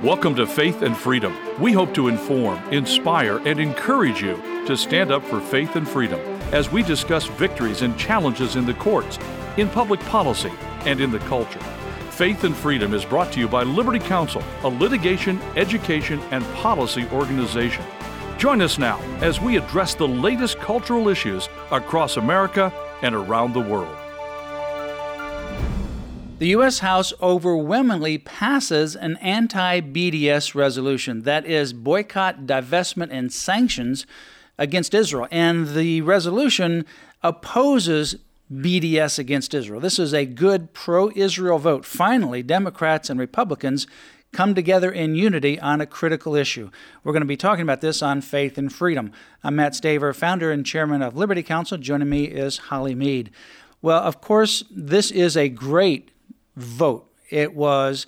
Welcome to Faith and Freedom. We hope to inform, inspire, and encourage you to stand up for faith and freedom as we discuss victories and challenges in the courts, in public policy, and in the culture. Faith and Freedom is brought to you by Liberty Counsel, a litigation, education, and policy organization. Join us now as we address the latest cultural issues across America and around the world. The U.S. House overwhelmingly passes an anti-BDS resolution, that is, boycott, divestment, and sanctions against Israel. And the resolution opposes BDS against Israel. This is a good pro-Israel vote. Finally, Democrats and Republicans come together in unity on a critical issue. We're going to be talking about this on Faith and Freedom. I'm Matt Staver, founder and chairman of Liberty Counsel. Joining me is Holly Mead. Well, of course, this is a great vote. It was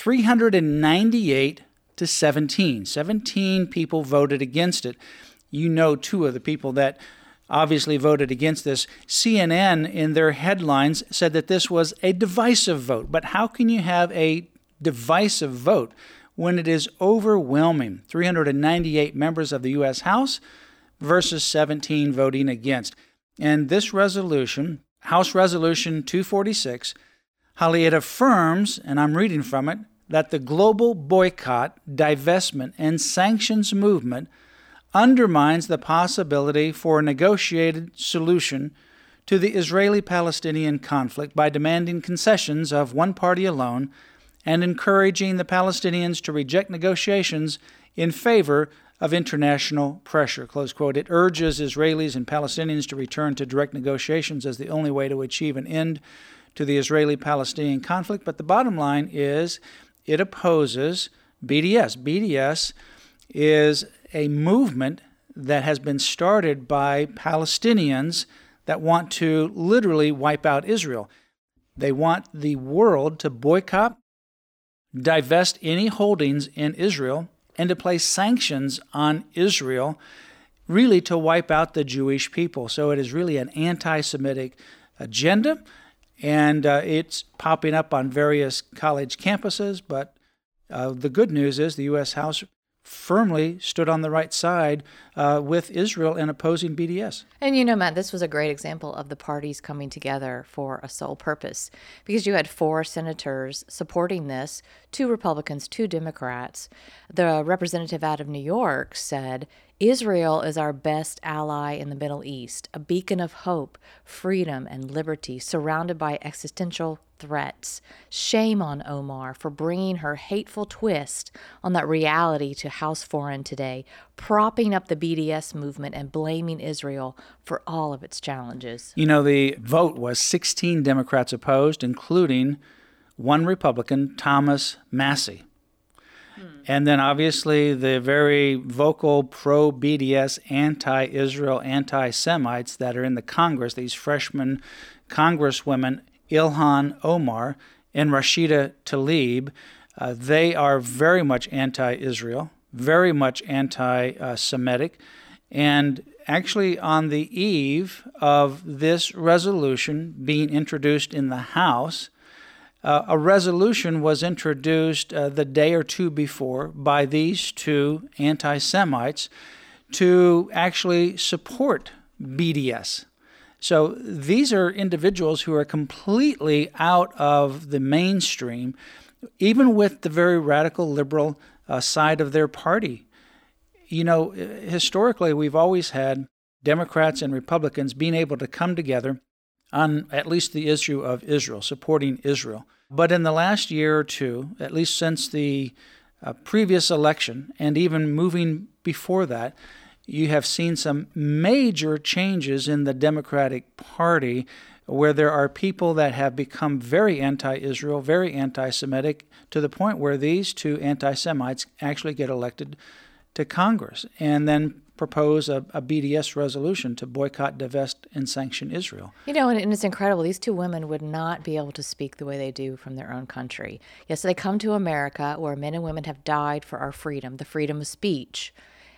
398 to 17. 17 people voted against it. You know two of the people that obviously voted against this. CNN, in their headlines, said that this was a divisive vote. But how can you have a divisive vote when it is overwhelming? 398 members of the U.S. House versus 17 voting against. And this resolution, House Resolution 246, Holly, it affirms, and I'm reading from it, that the global boycott, divestment, and sanctions movement undermines the possibility for a negotiated solution to the Israeli-Palestinian conflict by demanding concessions of one party alone and encouraging the Palestinians to reject negotiations in favor of international pressure, close quote. It urges Israelis and Palestinians to return to direct negotiations as the only way to achieve an end to the Israeli-Palestinian conflict. But the bottom line is it opposes BDS. BDS is a movement that has been started by Palestinians that want to literally wipe out Israel. They want the world to boycott, divest any holdings in Israel, and to place sanctions on Israel, really to wipe out the Jewish people. So it is really an anti-Semitic agenda, and it's popping up on various college campuses. But the good news is the U.S. House firmly stood on the right side with Israel in opposing BDS. And you know, Matt, this was a great example of the parties coming together for a sole purpose, because you had 4 senators supporting this, 2 Republicans, 2 Democrats. The representative out of New York said, Israel is our best ally in the Middle East, a beacon of hope, freedom, and liberty, surrounded by existential threats. Shame on Omar for bringing her hateful twist on that reality to House Foreign today, propping up the BDS movement and blaming Israel for all of its challenges. You know, the vote was 16 Democrats opposed, including 1 Republican, Thomas Massie. And then obviously the very vocal pro-BDS, anti-Israel, anti-Semites that are in the Congress, these freshman congresswomen, Ilhan Omar and Rashida Tlaib, they are very much anti-Israel, very much anti-Semitic. And actually on the eve of this resolution being introduced in the House, a resolution was introduced the day or two before by these 2 anti-Semites to actually support BDS. So these are individuals who are completely out of the mainstream, even with the very radical liberal side of their party. You know, historically, we've always had Democrats and Republicans being able to come together on at least the issue of Israel, supporting Israel. But in the last year or two, at least since the previous election, and even moving before that, you have seen some major changes in the Democratic Party where there are people that have become very anti-Israel, very anti-Semitic, to the point where these 2 anti-Semites actually get elected to Congress and then propose a BDS resolution to boycott, divest, and sanction Israel. You know, and it's incredible. These 2 women would not be able to speak the way they do from their own country. Yes, they come to America where men and women have died for our freedom, the freedom of speech.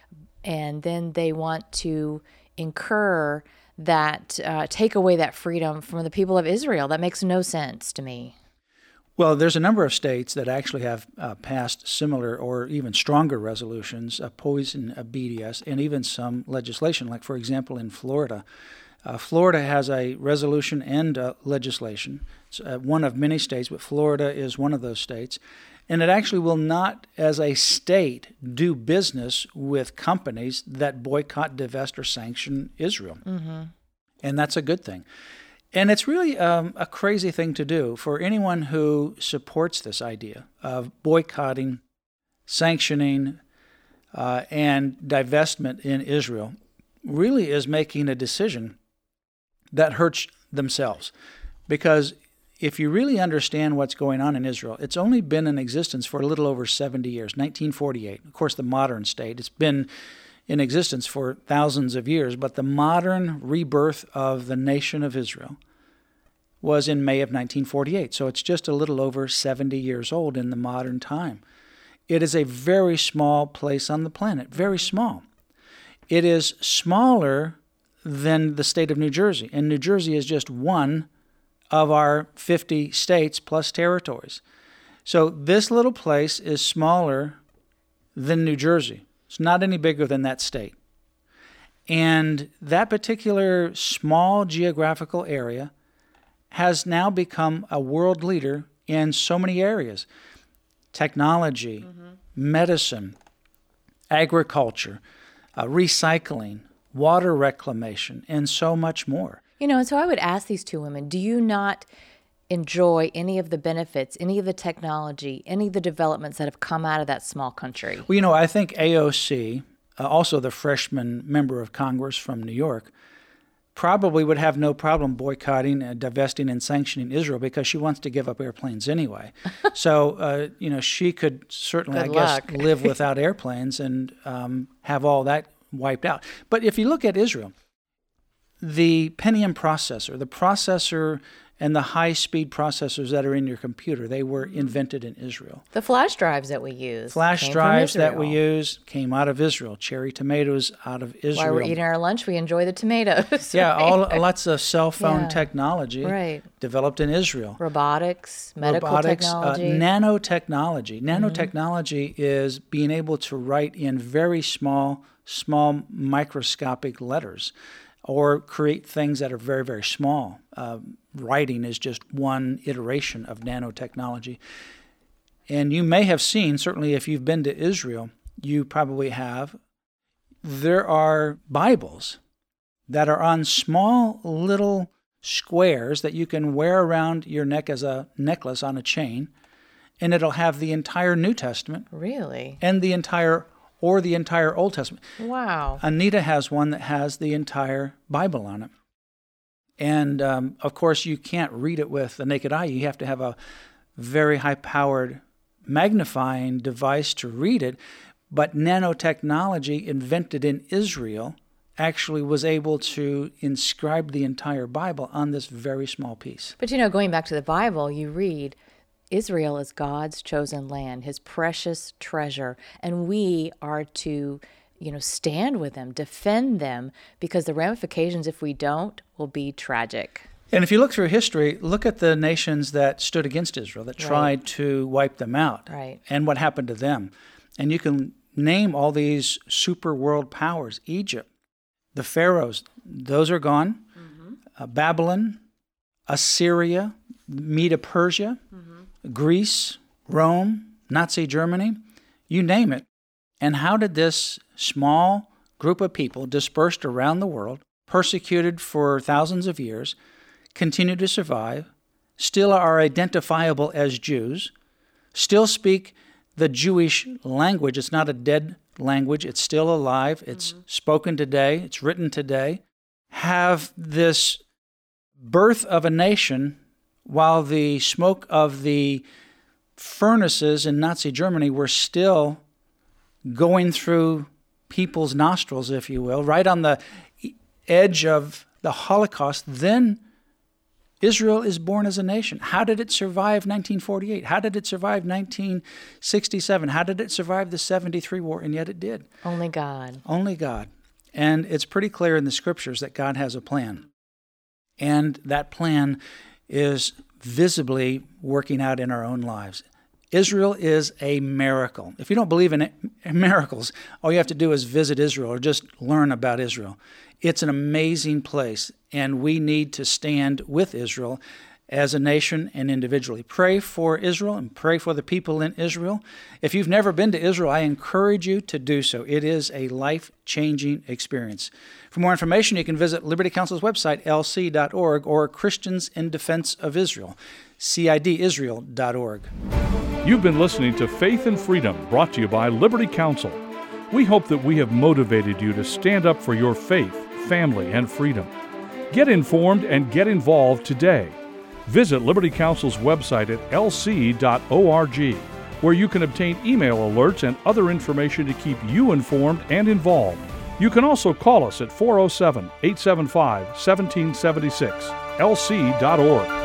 And then they want to incur that, take away that freedom from the people of Israel. That makes no sense to me. Well, there's a number of states that actually have passed similar or even stronger resolutions, poison BDS, and even some legislation. Like, for example, in Florida. Florida has a resolution and legislation. It's one of many states, but Florida is one of those states. And it actually will not, as a state, do business with companies that boycott, divest, or sanction Israel. Mm-hmm. And that's a good thing. And it's really a crazy thing to do for anyone who supports this idea of boycotting, sanctioning, and divestment in Israel. Really is making a decision that hurts themselves. Because if you really understand what's going on in Israel, it's only been in existence for a little over 70 years, 1948. Of course, the modern state. It's been in existence for thousands of years, but the modern rebirth of the nation of Israel was in May of 1948. So it's just a little over 70 years old in the modern time. It is a very small place on the planet, very small. It is smaller than the state of New Jersey, and New Jersey is just one of our 50 states plus territories. So this little place is smaller than New Jersey. It's not any bigger than that state. And that particular small geographical area has now become a world leader in so many areas. Technology, medicine, agriculture, recycling, water reclamation, and so much more. And so I would ask these two women, do you not enjoy any of the benefits, any of the technology, any of the developments that have come out of that small country? Well, I think AOC, also the freshman member of Congress from New York, probably would have no problem boycotting, divesting, and sanctioning Israel because she wants to give up airplanes anyway. So, she could certainly, live without airplanes and have all that wiped out. But if you look at Israel, the Pentium processor and the high-speed processors that are in your computer, they were invented in Israel. The flash drives that we use came out of Israel. Cherry tomatoes out of Israel. While we're eating our lunch, we enjoy the tomatoes. Yeah, lots of cell phone technology developed in Israel. Robotics, medical technology. Nanotechnology. Nanotechnology is being able to write in very small microscopic letters or create things that are very, very small. Writing is just one iteration of nanotechnology. And you may have seen, certainly if you've been to Israel, you probably have, there are Bibles that are on small little squares that you can wear around your neck as a necklace on a chain, and it'll have the entire New Testament. Really? And the entire Old Testament. Wow. Anita has one that has the entire Bible on it. And, of course, you can't read it with the naked eye. You have to have a very high-powered magnifying device to read it. But nanotechnology invented in Israel actually was able to inscribe the entire Bible on this very small piece. But, going back to the Bible, you read, Israel is God's chosen land, his precious treasure, and we are to stand with them, defend them, because the ramifications, if we don't, will be tragic. And if you look through history, look at the nations that stood against Israel, that tried to wipe them out, and what happened to them. And you can name all these super world powers. Egypt, the pharaohs, those are gone. Babylon, Assyria, Medo-Persia, Greece, Rome, Nazi Germany, you name it. And how did this small group of people dispersed around the world, persecuted for thousands of years, continue to survive, still are identifiable as Jews, still speak the Jewish language? It's not a dead language. It's still alive. It's spoken today. It's written today. Have this birth of a nation while the smoke of the furnaces in Nazi Germany were still going through people's nostrils, if you will, right on the edge of the Holocaust. Then Israel is born as a nation. How did it survive 1948? How did it survive 1967? How did it survive the 73 war? And yet it did. Only God. Only God. And it's pretty clear in the scriptures that God has a plan. And that plan is visibly working out in our own lives. Israel is a miracle. If you don't believe in miracles, all you have to do is visit Israel or just learn about Israel. It's an amazing place, and we need to stand with Israel as a nation and individually. Pray for Israel and pray for the people in Israel. If you've never been to Israel, I encourage you to do so. It is a life-changing experience. For more information, you can visit Liberty Counsel's website, lc.org, or Christians in Defense of Israel, cidisrael.org. You've been listening to Faith and Freedom, brought to you by Liberty Counsel. We hope that we have motivated you to stand up for your faith, family, and freedom. Get informed and get involved today. Visit Liberty Counsel's website at lc.org, where you can obtain email alerts and other information to keep you informed and involved. You can also call us at 407-875-1776, lc.org.